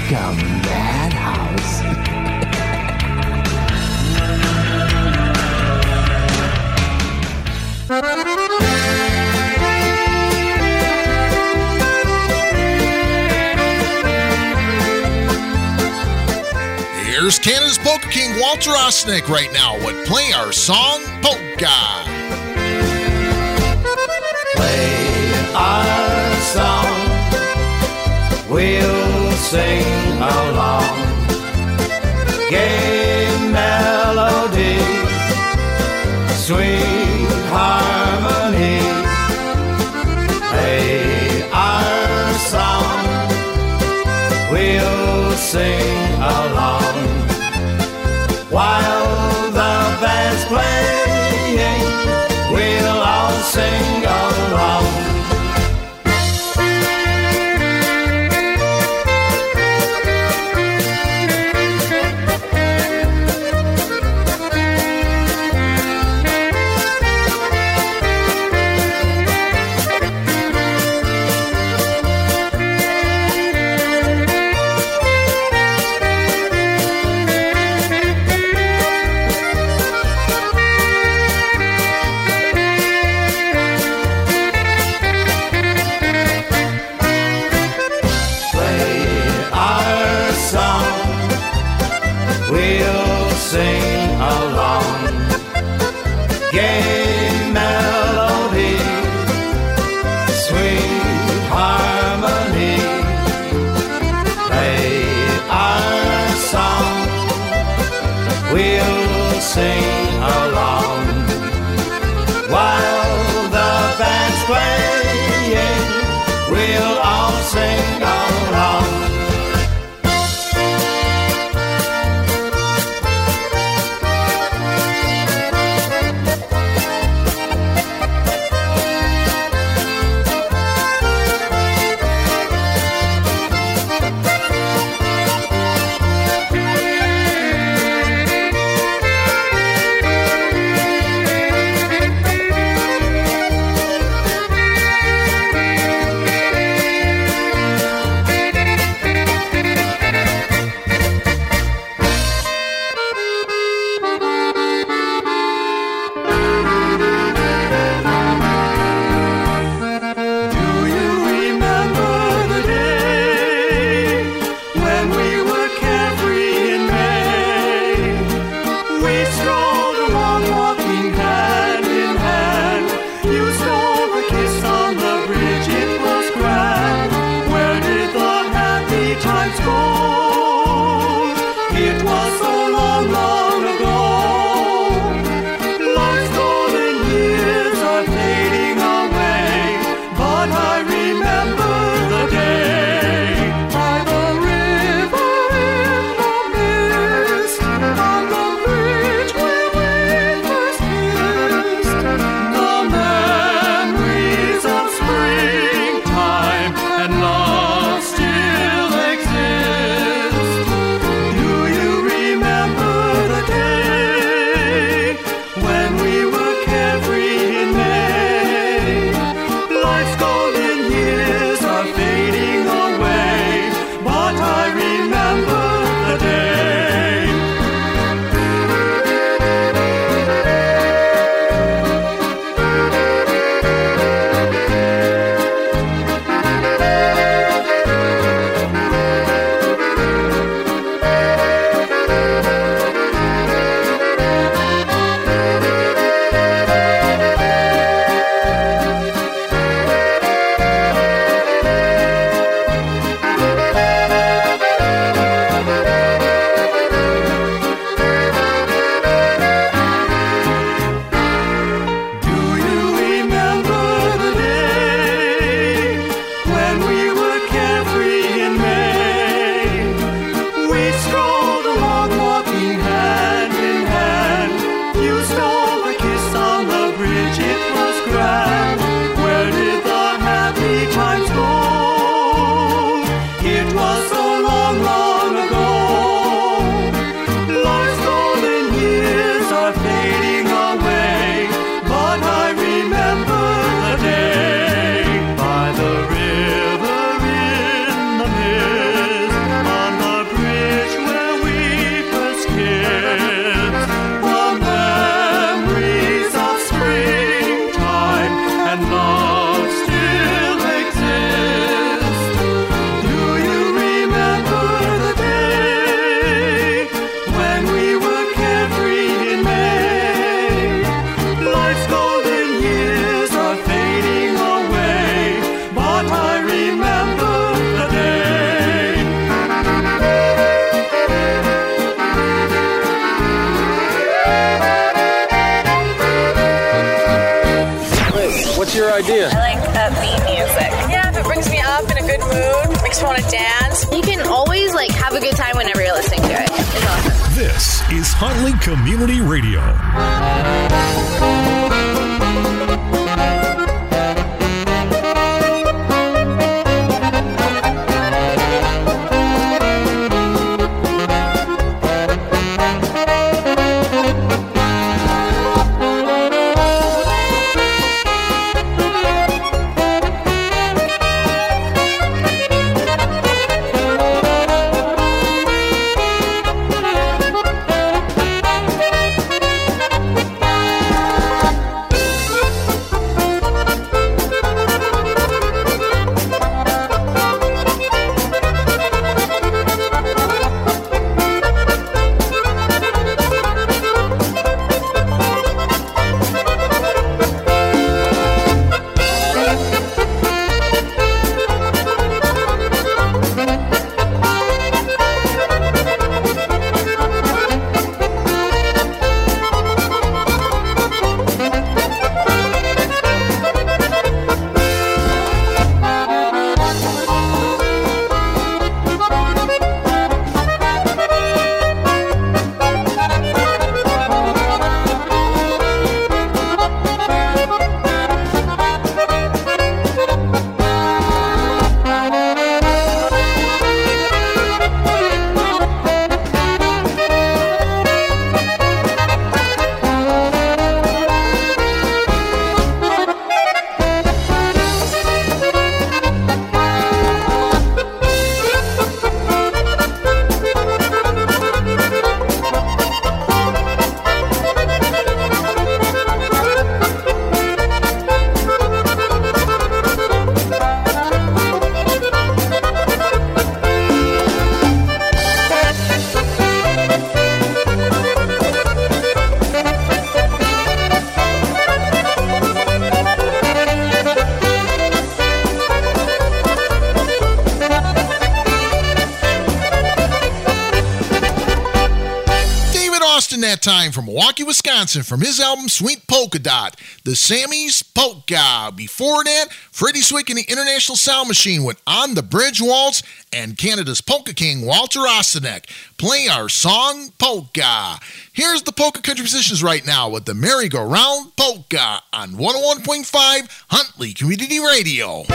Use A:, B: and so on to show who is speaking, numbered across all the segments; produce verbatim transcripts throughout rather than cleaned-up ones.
A: Polka Madhouse.
B: Here's Canada's Polka King Walter Osnick right now with Play Our Song Polka.
C: Play our song, we'll sing along. Gay melody, sweet harmony. Play our song, we'll sing along. While the band's playing, we'll all sing along. Sing along, gay melody, sweet harmony. Play our song, we'll sing along. While the band's playing, we'll all sing along.
D: What's your idea?
E: I like upbeat music.
F: Yeah, if it brings me up in a good mood, makes me want to dance.
E: You can always like have a good time whenever you're listening to it. It's awesome.
G: This is Huntley Community Radio.
B: That time from Milwaukee, Wisconsin, from his album Sweet Polka Dot, the Sammy's Polka. Before that, Freddie Swick and the International Sound Machine went On the Bridge Waltz, and Canada's Polka King Walter Ostanek playing our song Polka. Here's the polka country musicians right now with the Merry-Go-Round Polka on one oh one point five Huntley Community Radio.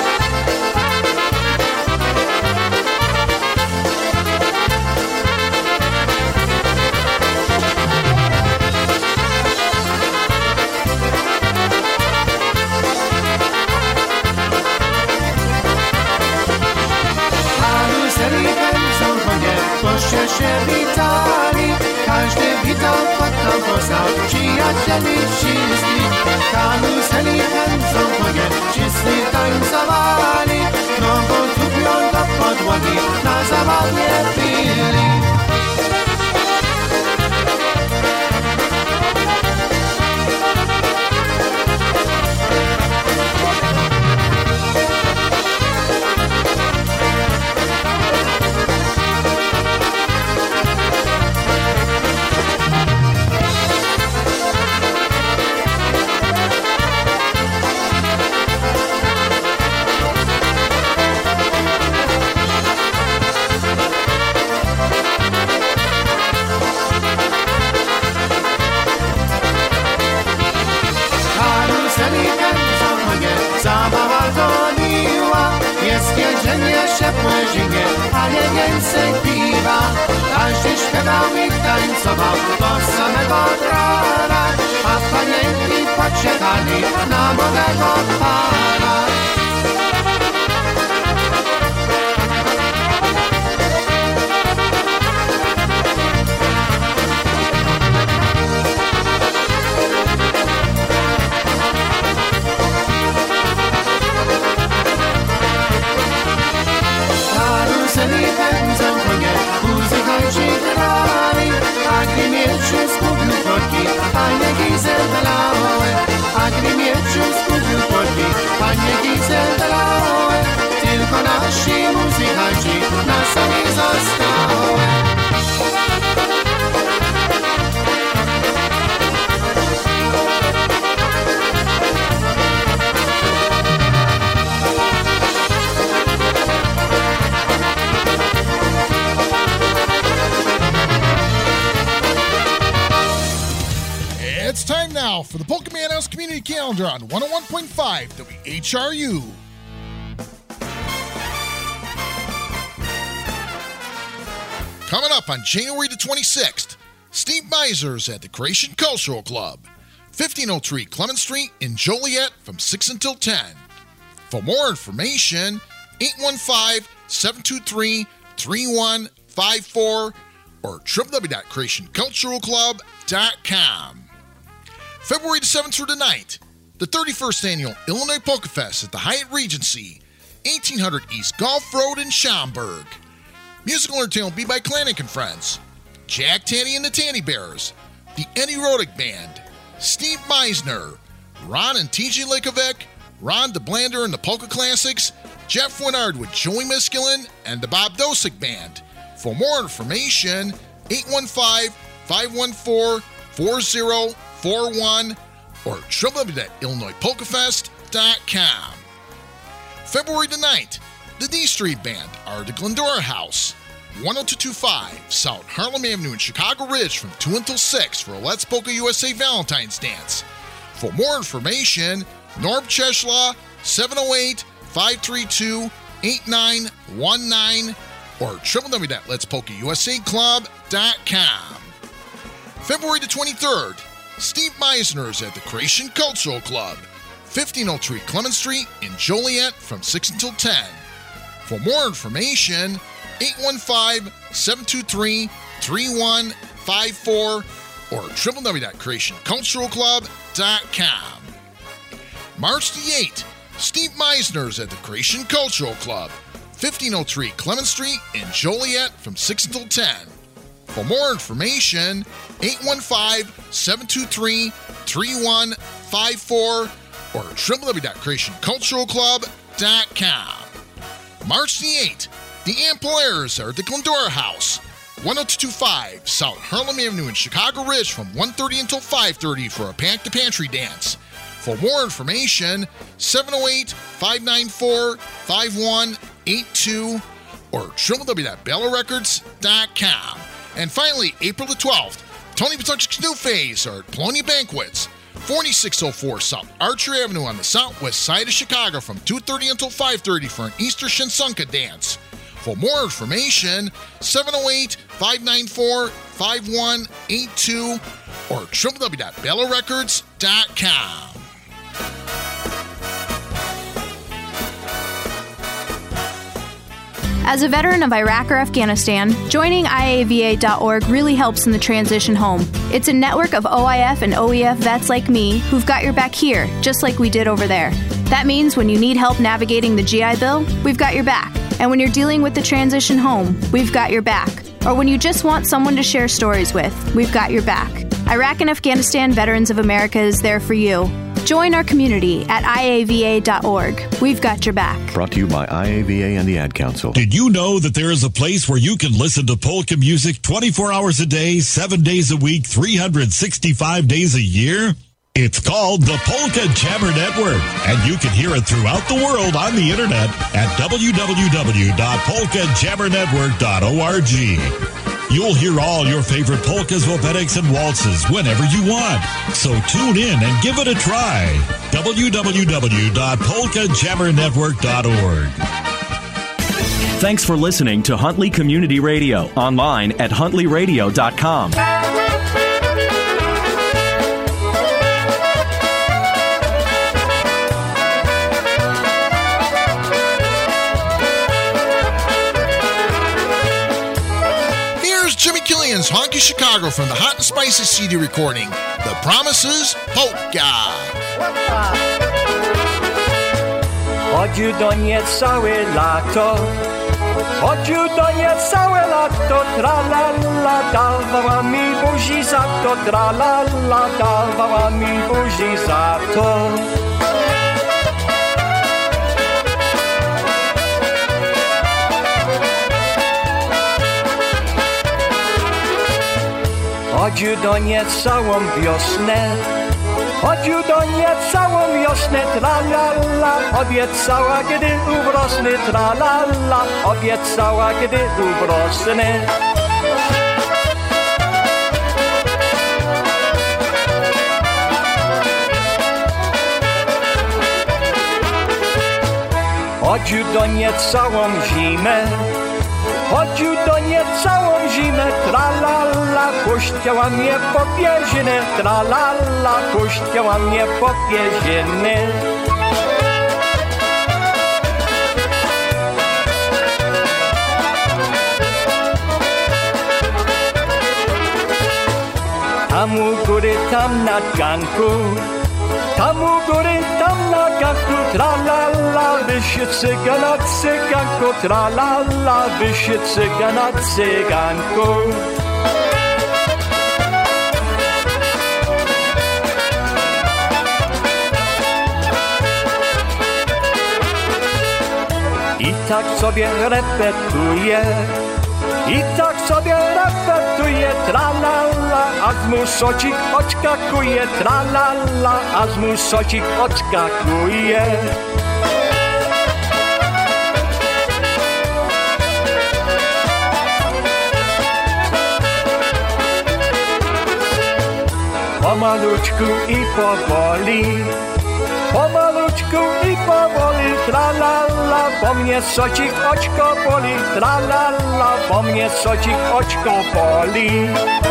C: Boście się witali, każdy witał, potem poznał przyjacieli wszystkich. Karuzeli pędzą konie, wszyscy tańcowali, nogą tupią do podłogi, na zabawie pili. Ciepłe zinie, ale więcej piwa. Każdy śpiewał i tańcował do samego rana, a panienki poczekali na młodego pana. Fajne gizel belały, a gdy mieczu zgubił podwig,
B: Madhouse Community Calendar on one oh one point five W H R U. Coming up on January the twenty-sixth, Steve Meisner's at the Creation Cultural Club, fifteen oh three Clement Street in Joliet from six until ten. For more information, eight one five, seven two three, three one five four or w w w dot creation cultural club dot com. February the seventh through the ninth, the thirty-first Annual Illinois Polka Fest at the Hyatt Regency, eighteen hundred East Gulf Road in Schaumburg. Musical entertainment will be by Klanick and Friends, Jack Tanny and the Tanny Bears, the Eddie Rodick Band, Steve Meisner, Ron and T J Likovec, Ron DeBlander and the Polka Classics, Jeff Winard with Joey Miskillen, and the Bob Dosick Band. For more information, eight one five, five one four, four oh four one or w w w dot illinois polka fest dot com. February the ninth, the D Street Band are at the Glendora House, one oh two twenty-five South Harlem Avenue in Chicago Ridge from two until six for a Let's Polka U S A Valentine's Dance. For more information, Norb Cheslaw, seven oh eight, five three two, eight nine one nine or w w w dot lets polka u s a club dot com. February the twenty-third, Steve Meisner's at the Creation Cultural Club, fifteen oh three Clement Street in Joliet from six until ten. For more information, eight one five, seven two three, three one five four or w w w dot creation cultural club dot com. March the eighth, Steve Meisner's at the Creation Cultural Club, fifteen oh three Clement Street in Joliet from six until ten. For more information, eight one five, seven two three, three one five four or w w w dot creation cultural club dot com. March the eighth, the Ampliers are at the Glendora House, one oh two twenty-five South Harlem Avenue in Chicago Ridge from one thirty until five thirty for a Pack the Pantry Dance. For more information, seven oh eight, five nine four, five one eight two or w w w dot bella records dot com. And finally, April the twelfth, Tony Patuchik's New Phase are at Polonia Banquets, forty-six oh four South Archer Avenue on the southwest side of Chicago from two thirty until five thirty for an Easter Shinsunka dance. For more information, seven oh eight, five nine four, five one eight two or w w w dot bella records dot com.
D: As a veteran of Iraq or Afghanistan, joining I A V A dot org really helps in the transition home. It's a network of O I F and O E F vets like me who've got your back here, just like we did over there. That means when you need help navigating the G I Bill, we've got your back. And when you're dealing with the transition home, we've got your back. Or when you just want someone to share stories with, we've got your back. Iraq and Afghanistan Veterans of America is there for you. Join our community at I A V A dot org. We've got your back.
H: Brought to you by I A V A and the Ad Council.
G: Did you know that there is a place where you can listen to polka music twenty-four hours a day, seven days a week, three hundred sixty-five days a year? It's called the Polka Jammer Network, and you can hear it throughout the world on the internet at w w w dot polka jammer network dot org. You'll hear all your favorite polkas, volbetics, and waltzes whenever you want. So tune in and give it a try. w w w dot polka jammer network dot org.
I: Thanks for listening to Huntley Community Radio, online at huntley radio dot com.
B: Killian's Honky Chicago from the Hot and Spicy C D recording, The Promises Polka.
J: Chodził do niej całe lato, chodził do niej całe lato, tra-la-la, dawała mi buzi za to, tra-la-la, dawała mi buzi za to. Chodził do niej całą wiosnę, chodził do niej całą wiosnę, tra-la-la, obiecała, kiedy urosnę, tra-la-la, obiecała, kiedy urosnę. chodził do nie całą zimę. Chodził do nie całą zimę, tra-la-la, puściła mnie po pierzyny, tra-la-la, puściła mnie po pierzyny. Tam u góry, tam na ganku, tam u góry, tam na ganku, tra-la-la, wysie cygan na cyganku, tra-la-la, wysie cygan na cyganku. I tak sobie repetuje, i tak sobie repetuje, tra-la-la, a z mu socik odskakuje, tra-la-la, a z mu socik odskakuje. Pomalutku i powoli, pomalutku i powoli, tra-la-la, bo mnie socik oczko boli, tra-la-la, bo mnie socik oczko boli.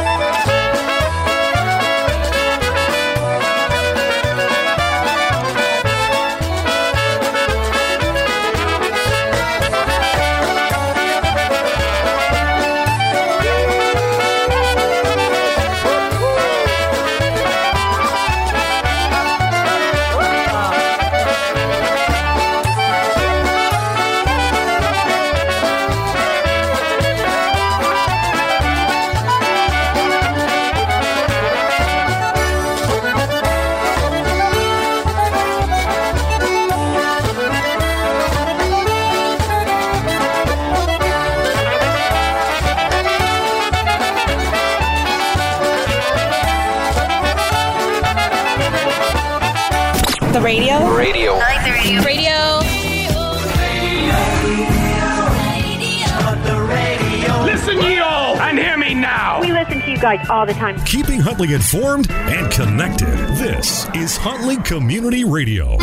F: The radio?
K: Radio.
F: I like the radio. Radio.
L: Listen, ye all, and hear me now.
M: We listen to you guys all the time.
N: Keeping Huntley informed and connected. This is Huntley Community Radio.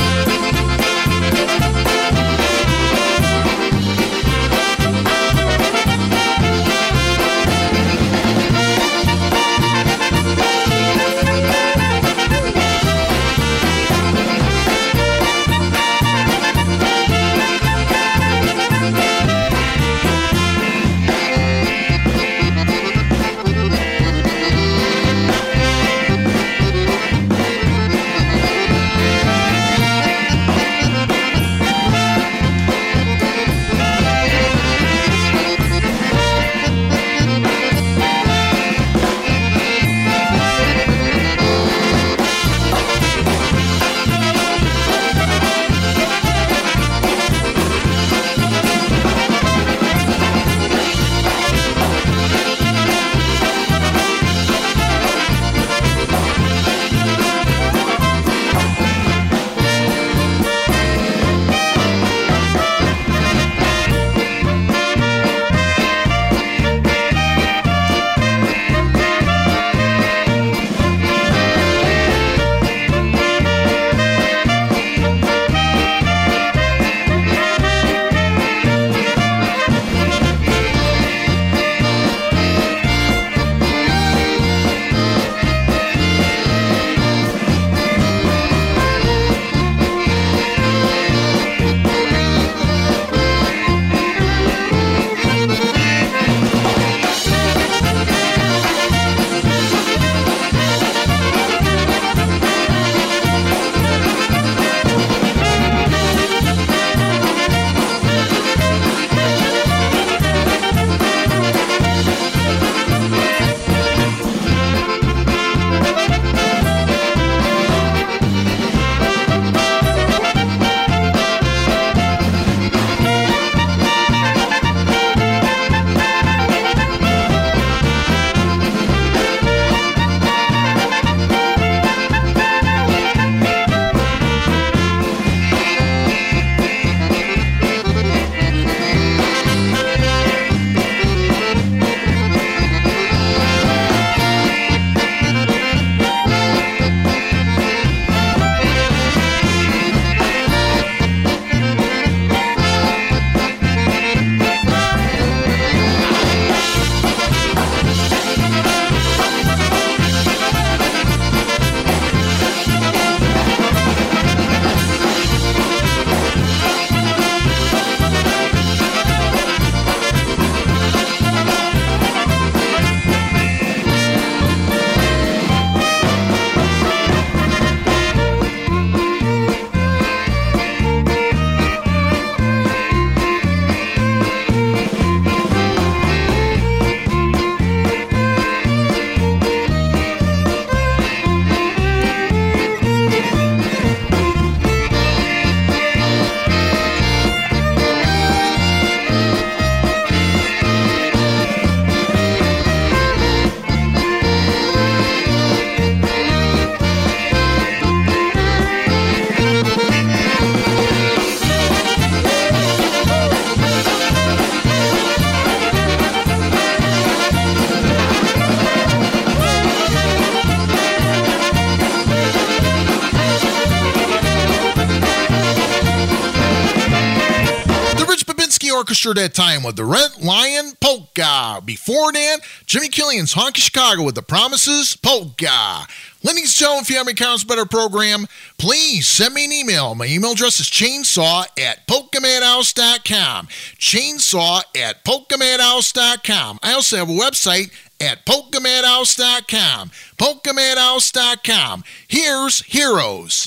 B: Orchestra that time with the Red Lion Polka. Before that, Jimmy Killian's Honky Chicago with the Promises Polka. Ladies and gentlemen, if you have any comments about our program, please send me an email. My email address is chainsaw at polka madhouse dot com. Chainsaw at polka madhouse dot com. I also have a website at polka madhouse dot com. polka madhouse dot com. Here's Heroes.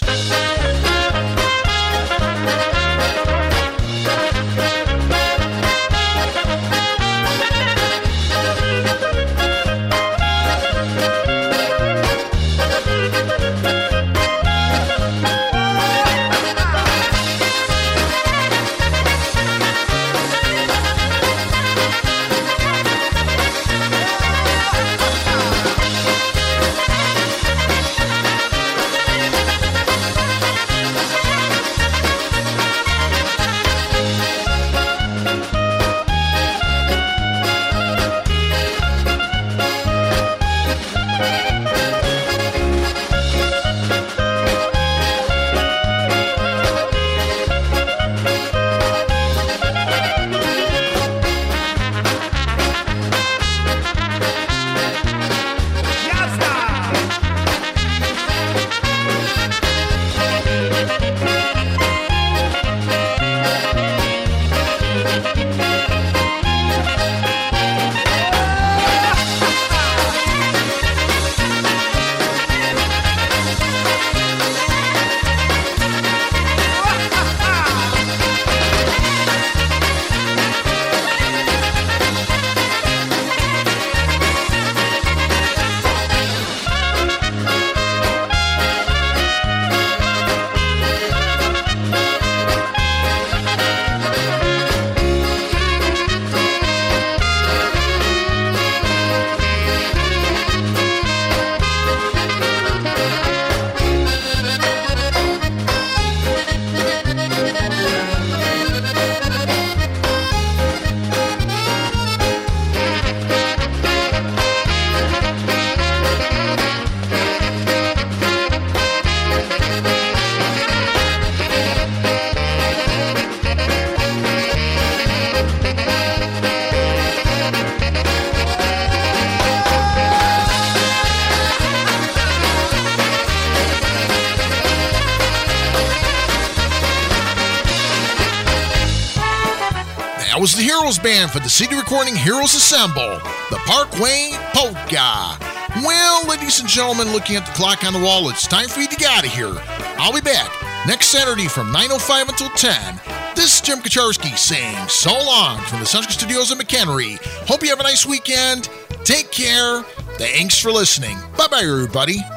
B: That was the Heroes Band for the C D recording Heroes Assemble, the Parkway Polka. Well, ladies and gentlemen, looking at the clock on the wall, it's time for you to get out of here. I'll be back next Saturday from nine oh five until ten. This is Jim Kacharski saying so long from the Sunshine Studios in McHenry. Hope you have a nice weekend. Take care. Thanks for listening. Bye-bye, everybody.